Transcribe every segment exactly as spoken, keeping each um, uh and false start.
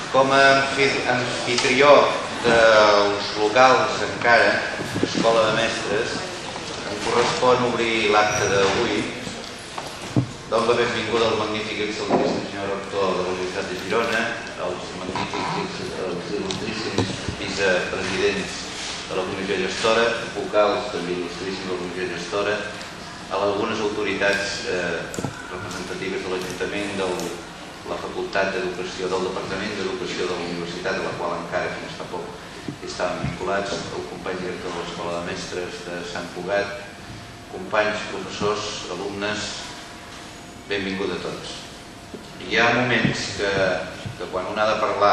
Com a anfitrió dels locals encara, Escola de Mestres, em correspon obrir l'acte d'avui. Dono la benvinguda al magnífic i excel·lentíssim senyor rector de la Universitat de Girona, als magnífics i il·lustríssims vicepresidents de la Comissió Gestora, vocals també il·lustríssims de la Comissió Gestora, a algunes autoritats representatives de l'Ajuntament, de la Facultat d'Educació, del Departament d'Educació de la Universitat, a la qual encara fins fa poc estaven vinculats, el company director de l'Escola de Mestres de Sant Cugat, companys, professors, alumnes, benvinguts a tots. Hi ha moments que, que quan un ha de parlar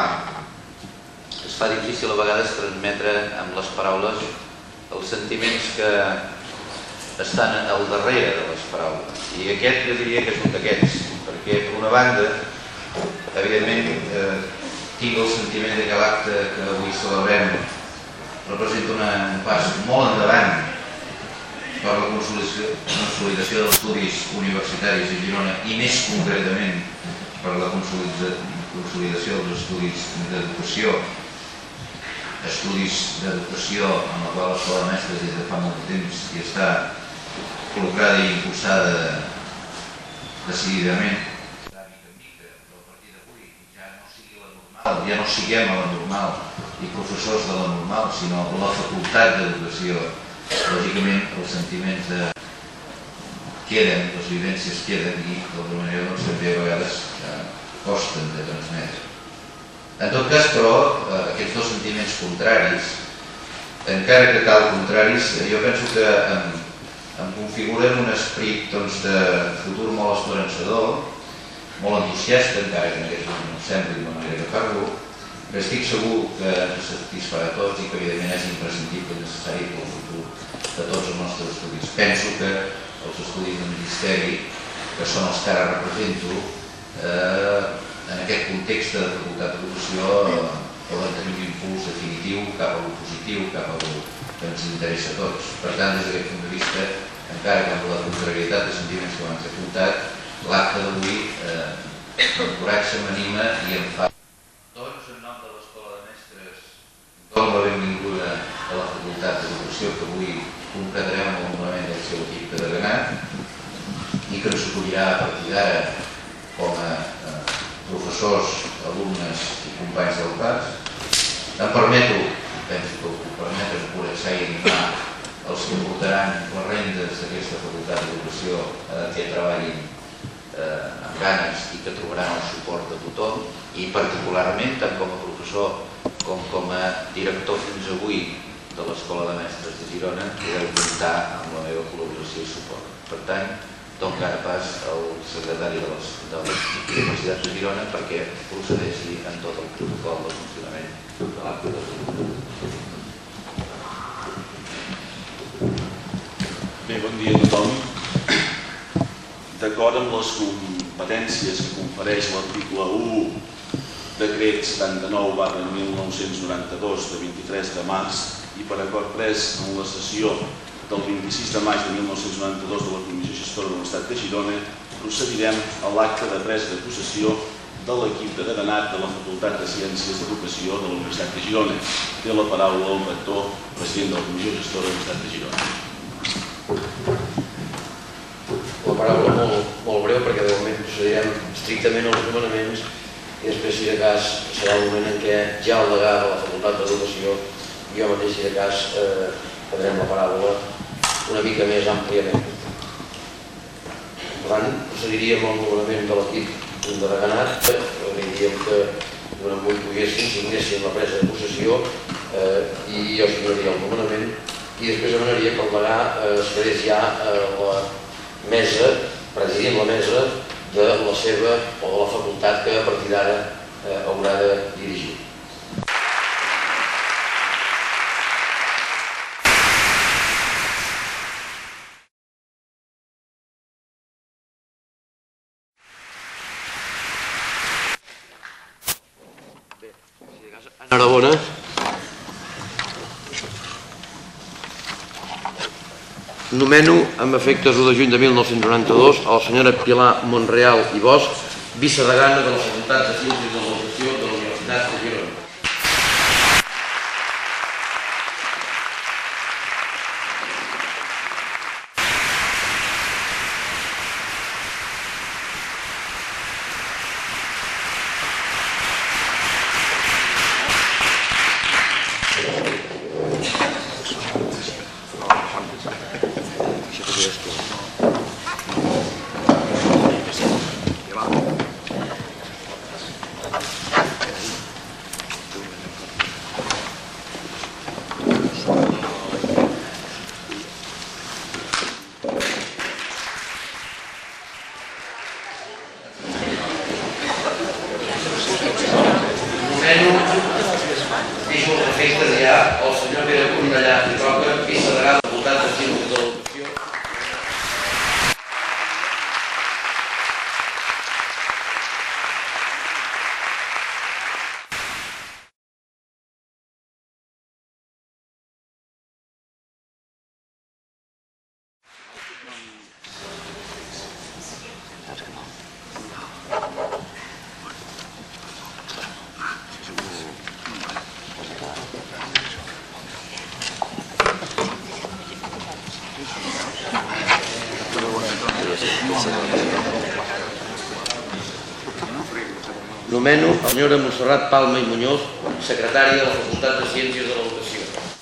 es fa difícil a vegades transmetre amb les paraules els sentiments que estan al darrere de les paraules. I aquest jo diria que és un d'aquests, perquè per una banda, evidentment, eh, tinc el sentiment que l'acte que avui celebrem representa una, un pas molt endavant per la consolidació, consolidació dels estudis universitaris a Girona i més concretament per la consolidació dels estudis d'educació, estudis d'educació en la qual l'Escola de Mestres des de fa molt de temps hi està col·locada i impulsada decididament. Mica en mica, però a partir d'avui ja no sigui la normal, ja no siguem a la normal i professors de la normal, sinó la facultat d'educació. Lògicament els sentiments de... queden, les vivències queden i d'alguna manera doncs, també a vegades eh, costen de transmetre. En tot cas, però, eh, aquests dos sentiments contraris, encara que cal contraris, jo penso que em, em configuren un esperit doncs, de futur molt esperançador, molt entusiasta, encara que en aquest moment no sembli d'una manera que parlo, però estic segur que ens satisfarà a tots i que evidentment és imprescindible i necessari per al futur de tots els nostres estudis. Penso que els estudis de magisteri, que són els que ara represento, eh, en aquest context de facultat d'educació eh, poden tenir un impuls definitiu cap a lo positiu, cap a lo que ens interessa a tots. Per tant, des d'aquest punt de vista, encara que amb la contrarietat de sentiments que abans he apuntat, l'acte d'avui eh, m'encoratja, m'anima i em fa. Doncs, en nom de l'Escola de Mestres, dono la benvinguda a la Facultat d'Educació que avui concretarem el nomenament del seu equip de deganat i que ens acollirà a partir d'ara com a eh, professors, alumnes i companys del pas. Em permeto, penso que ho puc permetre, encoratjar i animar els que portaran les rendes d'aquesta Facultat d'Educació eh, que treballin eh, amb ganes i que trobaran el suport de tothom i particularment, tant com a professor com com a director fins avui de l'Escola de Mestres de Girona, podeu comptar amb la meva col·laboració i suport. Per tant, dono ara pas al secretari de la Universitat de Girona perquè procedeixi en tot el protocol de funcionament de l'acte d'avui. Bé, bon dia a tothom. D'acord amb les competències que confereix l'article u decret setanta-nou barra mil nou-cents noranta-dos de vint-i-tres de març i per acord pres en la sessió del vint-i-sis de maig de mil nou-cents noranta-dos de la Comissió Gestora de la Universitat de Girona, procedirem a l'acte de presa de possessió de l'equip de deganat de la Facultat de Ciències d'Educació de la Universitat de Girona. Té la paraula el rector, president de la Comissió Gestora de la Universitat de Girona. La paraula molt, molt breu perquè de moment procedirem estrictament als nomenaments i després, si de cas, serà el moment en què ja el degà de la Facultat d'Educació i jo mateix, si de cas, eh, prendrem la paraula una mica més àmpliament. Per tant, procediríem al nomenament de l'equip de deganat, agrairíem que durant vuit poguessin, signessin la presa de possessió eh, i jo signaria el nomenament i després demanaria que el degà eh, es quedés ja a la mesa, presidint la mesa de la seva o de la facultat que a partir d'ara eh, haurà de dirigir. Bé, si de cas, enhorabona. Nomeno amb efectes u de juny de mil nou-cents noranta-dos a la senyora Pilar Monreal i Bosch, vicedegana de la Facultat de Ciències de l'Educació de la Universitat de Nomeno a la senyora Montserrat Palma i Muñoz, secretària de la Facultat de Ciències de l'Educació.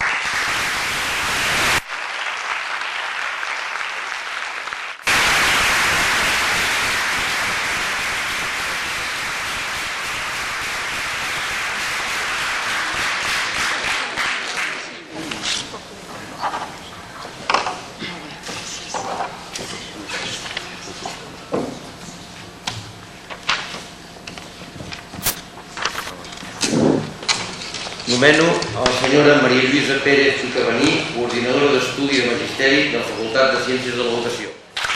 Nomeno a la senyora Maria Lluïsa Pérez i Cabaní, coordinadora d'Estudi de Magisteri de la Facultat de Ciències de l'Educació.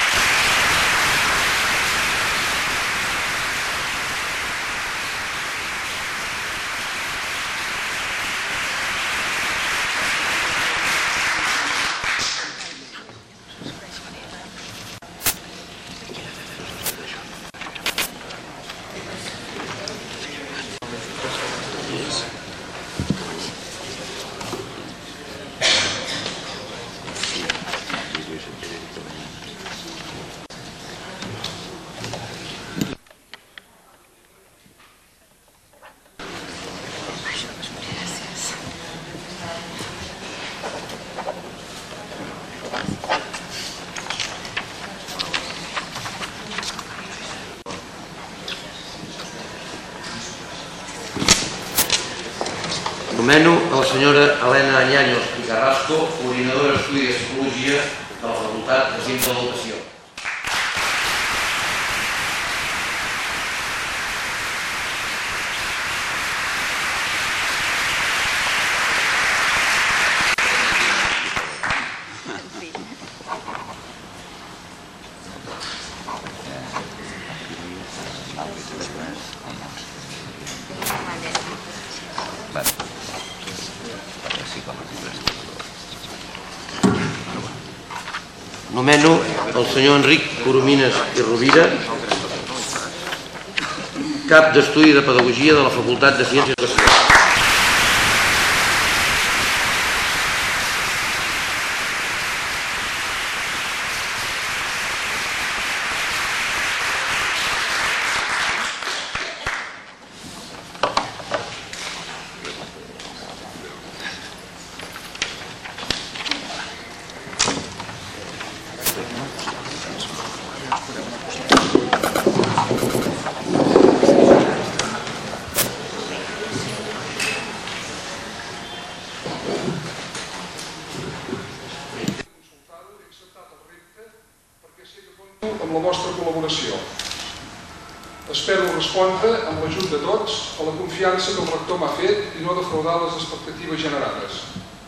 Nomeno a la senyora Helena Añaños i Carrasco, coordinadora d'Estudi de Psicologia de la Facultat de Ciències de l'Educació. Nomeno el senyor Enric Coromines i Rovira, cap d'Estudi de Pedagogia de la Facultat de Ciències de l'Educació. Amb la vostra col·laboració. Espero respondre amb l'ajut de tots a la confiança que el rector m'ha fet i no defraudar les expectatives generades.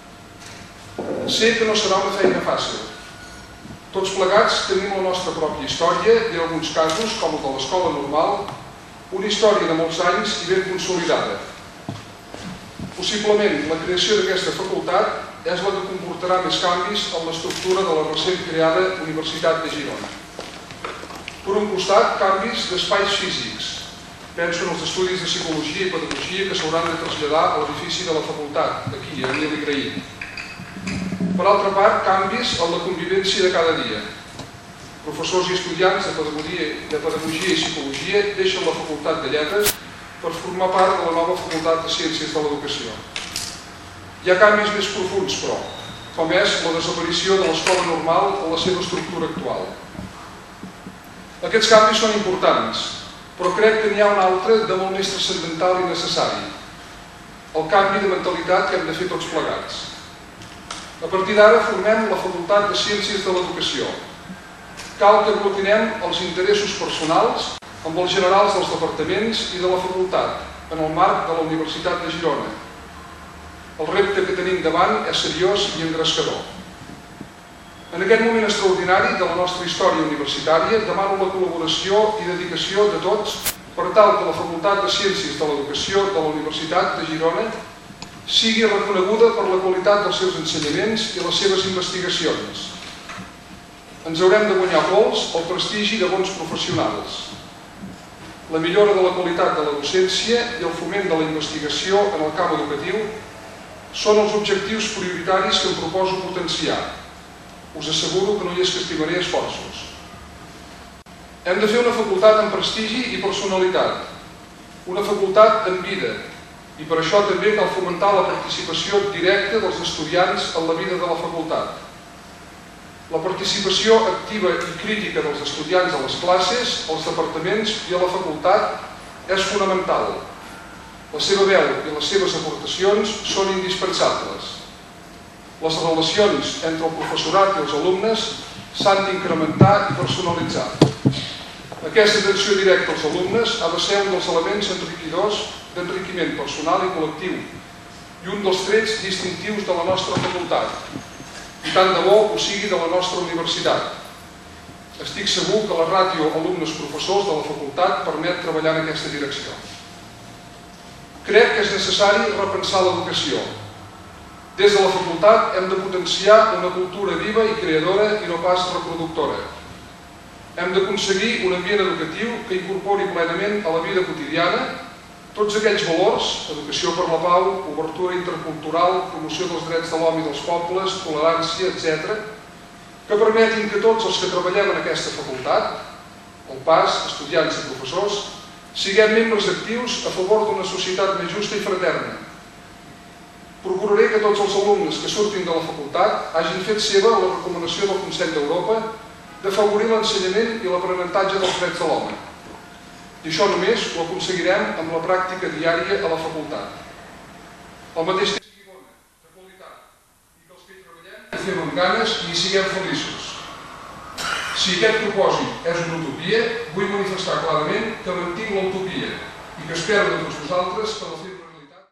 Sé que no serà una feina fàcil. Tots plegats tenim la nostra pròpia història i en alguns casos, com el de l'escola normal, una història de molts anys i ben consolidada. Possiblement la creació d'aquesta facultat és la que comportarà més canvis en l'estructura de la recent creada Universitat de Girona. Per un costat, canvis d'espais físics. Penso en els estudis de Psicologia i Pedagogia que s'hauran de traslladar a l'edifici de la facultat, aquí, a Emili Graín. Per altra part, canvis en la convivència de cada dia. Professors i estudiants de Pedagogia, de Pedagogia i Psicologia deixen la Facultat de Lletres per formar part de la nova Facultat de Ciències de l'Educació. Hi ha canvis més profuns, però, com és la desaparició de l'escola normal o la seva estructura actual. Aquests canvis són importants, però crec que n'hi ha un altre de molt més transcendental i necessari. El canvi de mentalitat que hem de fer tots plegats. A partir d'ara formem la Facultat de Ciències de l'Educació. Cal que aglutinem els interessos personals amb els generals dels departaments i de la facultat, en el marc de la Universitat de Girona. El repte que tenim davant és seriós i engrescador. En aquest moment extraordinari de la nostra història universitària demano la col·laboració i dedicació de tots per tal que la Facultat de Ciències de l'Educació de la Universitat de Girona sigui reconeguda per la qualitat dels seus ensenyaments i les seves investigacions. Ens haurem de guanyar pols el prestigi de bons professionals, la millora de la qualitat de la docència i el foment de la investigació en el camp educatiu són els objectius prioritaris que em proposo potenciar. Us asseguro que no hi escastimaré esforços. Hem de fer una facultat amb prestigi i personalitat. una facultat en vida, i per això també cal fomentar la participació directa dels estudiants en la vida de la facultat. La participació activa i crítica dels estudiants a les classes, als departaments i a la facultat és fonamental. La seva veu i les seves aportacions són indispensables. Les relacions entre el professorat i els alumnes s'han d'incrementar i personalitzar. Aquesta atenció directa als alumnes ha de ser un dels elements enriquidors d'enriquiment personal i col·lectiu i un dels trets distintius de la nostra facultat, i tant de bo ho sigui de la nostra universitat. Estic segur que la ràtio alumnes-professors de la facultat permet treballar en aquesta direcció. Crec que és necessari repensar l'educació. Des de la facultat hem de potenciar una cultura viva i creadora i no pas reproductora. Hem d'aconseguir un ambient educatiu que incorpori plenament a la vida quotidiana tots aquells valors, educació per la pau, obertura intercultural, promoció dels drets de l'home i dels pobles, tolerància, etcètera, que permetin que tots els que treballem en aquesta facultat, el P A S, estudiants i professors, siguem membres actius a favor d'una societat més justa i fraterna. Procuraré que tots els alumnes que surtin de la facultat hagin fet seva la recomanació del Consell d'Europa d'afavorir l'ensenyament i l'aprenentatge dels drets de l'home. I això només ho aconseguirem amb la pràctica diària a la facultat. Al mateix temps, sigui bona, de qualitat, i que els que hi treballem ho fem amb ganes i hi siguem feliços. Si aquest propòsit és una utopia, vull manifestar clarament que mantinc l'utopia i que espero de tots vosaltres per la fer realitat.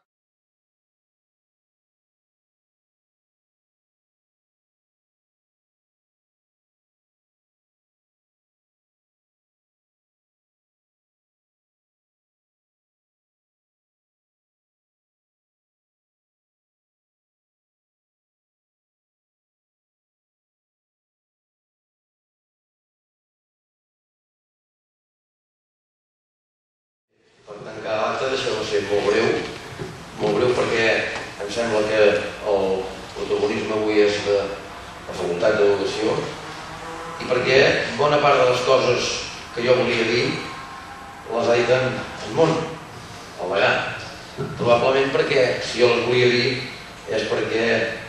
Per tancar l'acte, deixeu-me ser molt breu, molt breu perquè em sembla que el protagonisme avui és de la Facultat d'Educació i perquè bona part de les coses que jo volia dir les ha dit en Món, el degà. Probablement perquè, si jo les volia dir, és perquè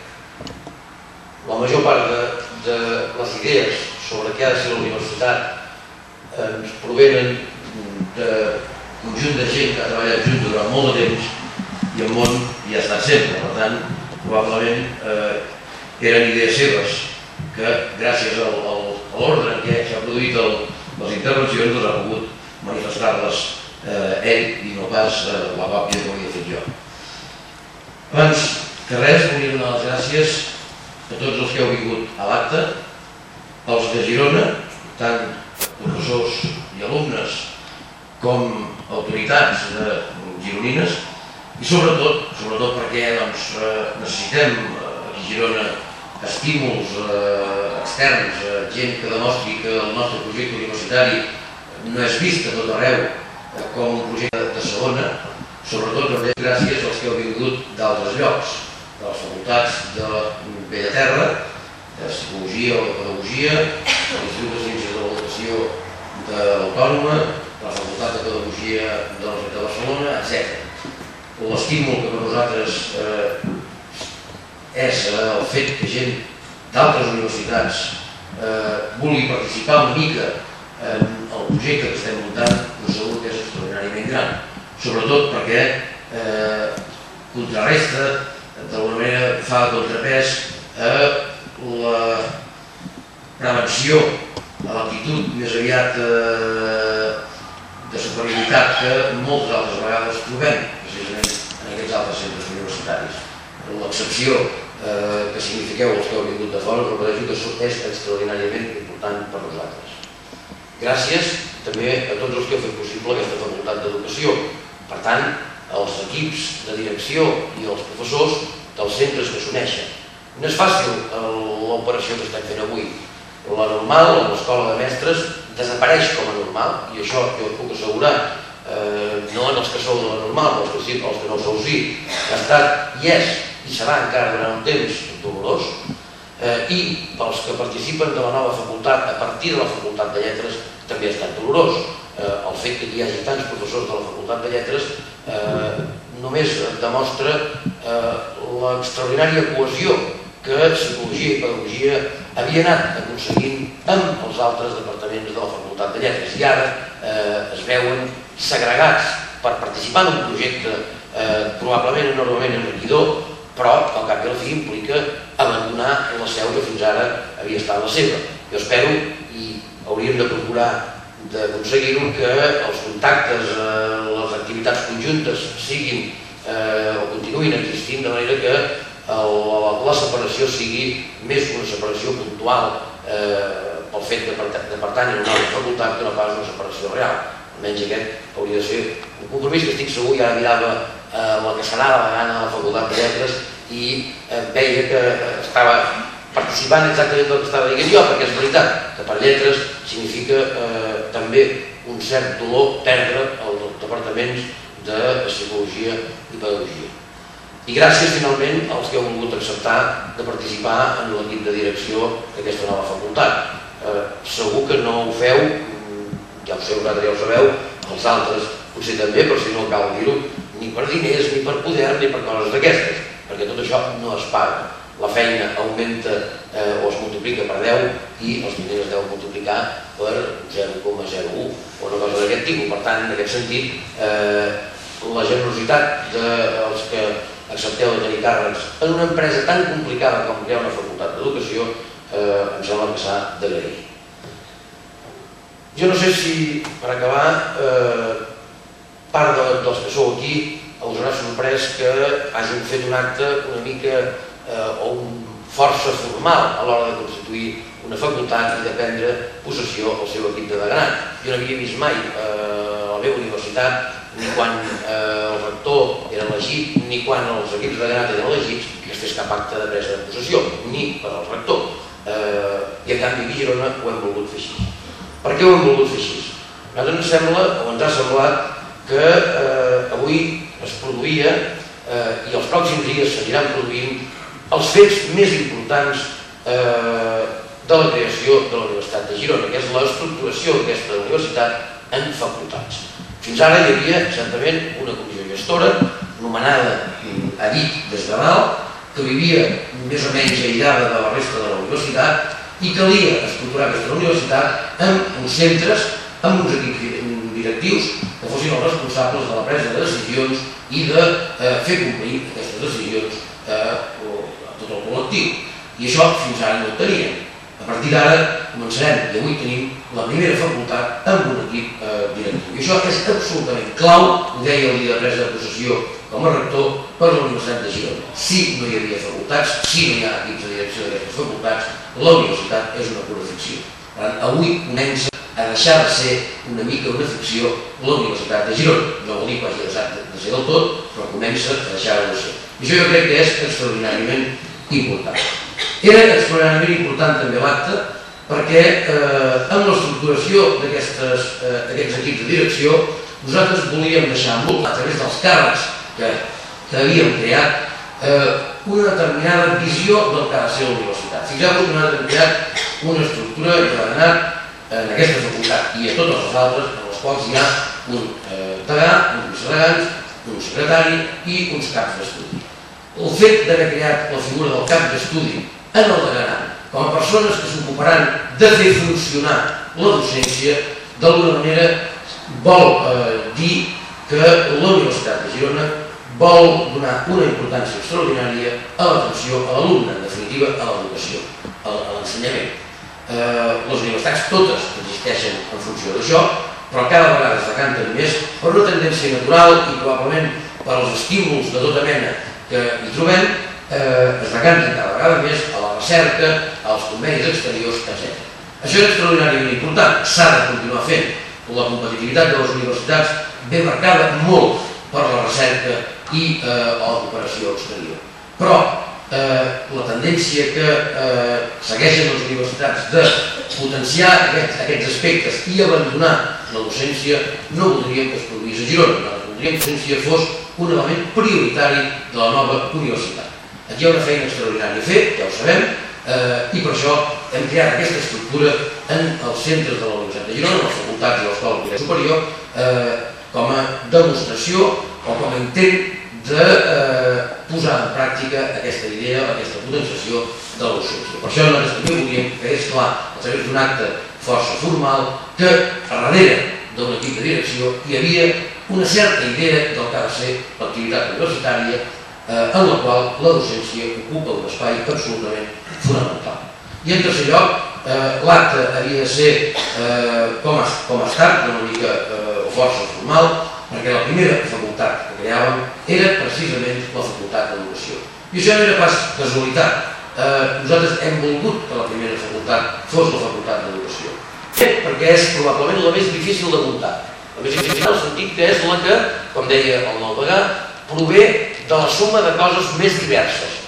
la major part de, de les idees sobre què ha de ser la universitat ens provenen de conjunt de gent que ha treballat junts durant molt de temps i el món hi ha estat sempre. Per tant, probablement eh, eren idees seves que gràcies al, al, a l'ordre en què s'ha produït el, les intervencions doncs ha pogut manifestar-les eh, ell i no pas eh, la còpia que havia fet jo. Abans que res, volia donar les gràcies a tots els que heu vingut a l'acte, als de Girona, tant professors i alumnes com autoritats gironines i sobretot, sobretot perquè doncs, necessitem aquí a Girona estímuls eh, externs, eh, gent que demostri que el nostre projecte universitari no és vist a tot arreu eh, com un projecte de segona, sobretot també gràcies als que heu vingut d'altres llocs, de les facultats de Bella Terra, de Psicologia o de Pedagogia, de l'Institut de Ciències de l'Educació de l'Autònoma, de la Facultat de Pedagogia de la Universitat de Barcelona, etcètera. L'estímul que per nosaltres eh, és eh, el fet que gent d'altres universitats eh, vulgui participar una mica en el projecte que estem muntant, no segur que és extraordinàriament gran. Sobretot perquè eh, contrarresta, d'alguna manera fa contrapès a la prevenció, a l'actitud més aviat eh, de superioritat que moltes altres vegades trobem, precisament en aquests altres centres universitaris. L'excepció eh, que signifiqueu els que heu vingut de fora, però per que és extraordinàriament important per nosaltres. Gràcies també a tots els que heu fet possible aquesta facultat d'educació. Per tant, als equips de direcció i als professors dels centres que s'uneixen. No és fàcil l'operació que estem fent avui. La normal, l'escola de mestres, desapareix com a normal, i això jo us puc assegurar, eh, no en els que sou de la normal, els que, sí, els que no sou sí, ha estat i és i serà encara durant un temps dolorós, eh, i pels que participen de la nova facultat a partir de la facultat de lletres també ha estat dolorós. el fet que hi hagi tants professors de la Facultat de Lletres només demostra l'extraordinària cohesió que Psicologia i Pedagogia havia anat aconseguint amb els altres departaments de la Facultat de Lletres i ara es veuen segregats per participar en un projecte probablement enormement enriquidor, però al cap i a la fi implica abandonar la seu que fins ara havia estat la seva. Jo espero, i hauríem de procurar d'aconseguir-ho, que els contactes, les activitats conjuntes siguin o continuïn existint, de manera que la separació sigui més una separació puntual pel fet de pertànyer a una altra facultat que no pas una separació real. Almenys aquest hauria de ser un compromís que estic segur. Ja mirava la que serà la degana de la Facultat de Lletres i veia que estava participant exactament del que estava dient jo, perquè és veritat que per lletres significa també un cert dolor perdre els departaments de Psicologia i Pedagogia. I gràcies finalment als que heu volgut acceptar de participar en l'equip de direcció d'aquesta nova facultat. Segur que no ho feu, ja ho sé, vosaltres ja ho sabeu, els altres potser també, però si no cal dir-ho, ni per diners, ni per poder, ni per coses d'aquestes, perquè tot això no es paga. La feina augmenta o es multiplica per deu i els diners es deuen multiplicar per zero coma zero u o una cosa d'aquest tipus. Per tant, en aquest sentit, la generositat dels que accepteu de tenir càrrecs en una empresa tan complicada com crear una facultat d'educació em sembla que s'ha d'agrair. Jo no sé si, per acabar, part dels que sou aquí us haurà sorprès que hagin fet un acte una mica o un força formal a l'hora de constituir una facultat i de prendre possessió al seu equip de deganat. Jo no havia vist mai a la meva universitat, ni quan el rector era elegit, ni quan els equips de deganat eren elegits, que es fes cap acte de presa de possessió, ni per al rector. I en canvi a Girona ho hem volgut fer així. Per què ho hem volgut fer així? A nosaltres ens sembla, o ens ha semblat, que avui es produïa i els pròxims dies s'aniran produint els fets més importants de la creació de la Universitat de Girona, que és l'estructuració d'aquesta universitat en facultats. Fins ara hi havia, certament, una comissió gestora, nomenada a dit des de dalt, que vivia més o menys aïllada de la resta de la universitat i calia estructurar aquesta universitat amb uns centres, amb uns equips directius que fossin els responsables de la presa de decisions i de fer complir aquestes decisions a tot el col·lectiu. I això fins ara no ho teníem. A partir d'ara començarem, i avui tenim la primera facultat amb un equip directiu. I això és absolutament clau, ho deia el dia de presa de possessió com a rector, per la Universitat de Girona. Si no hi havia facultats, si no hi ha equips de direcció d'aquestes facultats, la universitat és una pura ficció. Per tant, avui comença a deixar de ser una mica una ficció la Universitat de Girona. No vol dir que hagi deixat de ser del tot, però comença a deixar de ser. I això jo crec que és extraordinàriament important. Era extraordinàriament important també l'acte perquè amb l'estructuració d'aquests equips de direcció nosaltres volíem deixar molt, a través dels càrrecs que havíem creat, una determinada visió del que ha de ser la universitat. Fixeu-vos que nosaltres hem creat una estructura ordenada en aquesta facultat i a totes les altres, en les quals hi ha un degà, uns viceregants, un secretari i uns caps d'estudi. El fet d'haver creat la figura del cap d'estudi en el deganat, com a persones que s'ocuparan de fer funcionar la docència, d'alguna manera vol dir que la Universitat de Girona vol donar una importància extraordinària a l'atenció a l'alumne, en definitiva a l'educació, a l'ensenyament. Les universitats totes existeixen en funció d'això, però cada vegada es decanten més per una tendència natural i probablement per als estímuls de tota mena que hi trobem, es decanten cada vegada més a la recerca, als convenis exteriors, etcètera. Això és extraordinàriament important, s'ha de continuar fent. La competitivitat de les universitats ve marcada molt per la recerca i la cooperació exterior. Però la tendència que segueixen les universitats de potenciar aquests aspectes i abandonar la docència no voldríem que es produís a Girona, voldríem que la docència fos un element prioritari de la nova universitat. Aquí hi ha una feina extraordinària a fer, ja ho sabem, i per això hem creat aquesta estructura en els centres de la Universitat de Girona, en les facultats i l'Escola Superior, com a demostració o com a intent de posar en pràctica aquesta idea, aquesta potenciació de la docència. Per això nosaltres també volíem que és clar, a través d'un acte força formal, que a darrere d'un equip de direcció hi havia una certa idea del que ha de ser l'activitat universitària, en la qual la docència ocupa un espai absolutament fonamental. I en tercer lloc, l'acte havia de ser, com ha estat, una mica o força formal, perquè la primera facultat que creàvem era precisament la Facultat d'Educació. I això no era pas casualitat. Nosaltres hem volgut que la primera facultat fos la Facultat d'Educació, perquè és probablement la més difícil de muntar. La més difícil en el sentit que és la que, com deia el nou degà, prové de la suma de coses més diverses.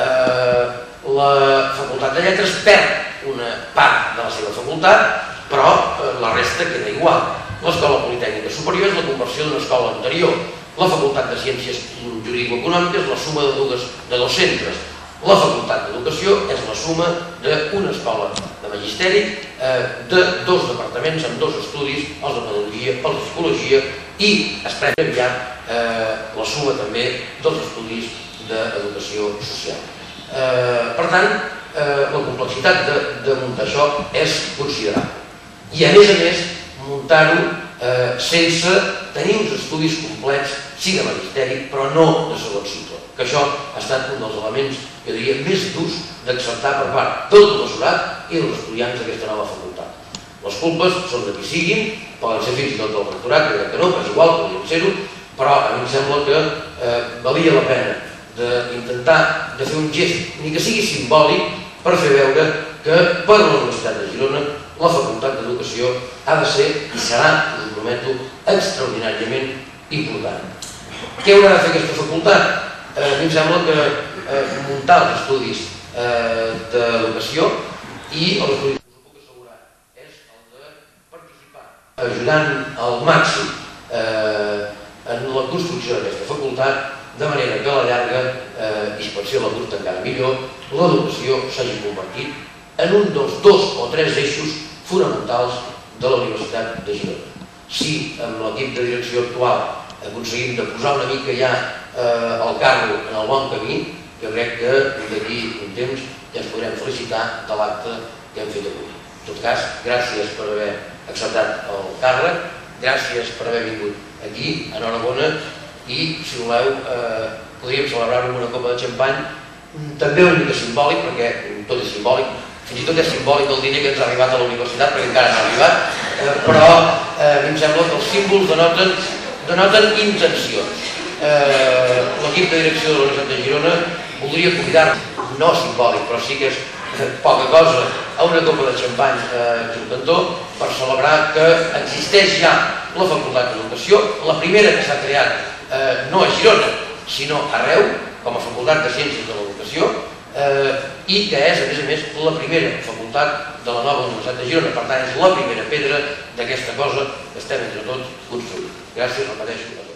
La Facultat de Lletres perd una part de la seva facultat, però la resta queda igual. L'Escola Politècnica Superior és la conversió d'una escola anterior. La Facultat de Ciències Jurídico-Econòmiques és la suma de dos centres. La Facultat d'Educació és la suma d'una escola de magisteri, de dos departaments amb dos estudis, els de pedagogia, els de psicologia, i es pren aviat la suma també dels estudis d'educació social. Per tant, la complexitat de muntar això és considerable. I a més a més, muntar-ho sense tenir uns estudis complets, sí de magisteri, però no de segon cicle. Que això ha estat un dels elements, jo diria, més durs d'acceptar per part del professorat i dels estudiants d'aquesta nova facultat. Les culpes són de qui siguin, poden ser fins i tot del rectorat, crec que no, però és igual, podríem ser-ho, però a mi em sembla que valia la pena d'intentar de fer un gest, ni que sigui simbòlic, per fer veure que per la Universitat de Girona la Facultat d'Educació ha de ser, i serà, us ho prometo, extraordinàriament important. Què haurà de fer aquesta facultat? A mi em sembla que muntar els estudis d'educació i els estudis, us ho puc assegurar, és el de participar ajudant al màxim en la construcció d'aquesta facultat, de manera que a la llarga, i si pot ser la curta encara millor, l'educació s'hagi convertit en un dels dos o tres eixos fonamentals de la Universitat de Girona. Si amb l'equip de direcció actual aconseguim de posar una mica ja el carro en el bon camí, jo crec que d'aquí un temps ja ens podrem felicitar de l'acte que hem fet avui. En tot cas, gràcies per haver acceptat el càrrec, gràcies per haver vingut aquí, enhorabona, i, si voleu, podríem celebrar-ho amb una copa de xampany, també una mica simbòlic, perquè tot és simbòlic, fins i tot és simbòlic el diner que ens ha arribat a la universitat, perquè encara no ha arribat, però a mi em sembla que els símbols denoten intencions. L'equip de direcció de la Universitat de Girona voldria convidar-nos, no simbòlic, però sí que és poca cosa, a una copa de xampany al cantó per celebrar que existeix ja la Facultat d'Educació, la primera que s'ha creat no a Girona, sinó arreu, com a Facultat de Ciències de l'Educació, i que és, a més a més, la primera facultat de la nova Universitat de Girona. Per tant, és la primera pedra d'aquesta cosa que estem entre tots construint. Gràcies, repeteixo.